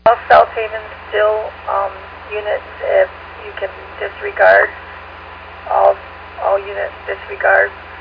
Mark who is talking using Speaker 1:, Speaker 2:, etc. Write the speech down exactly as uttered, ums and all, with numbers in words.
Speaker 1: All South Haven still um, units, if you can disregard all all units disregard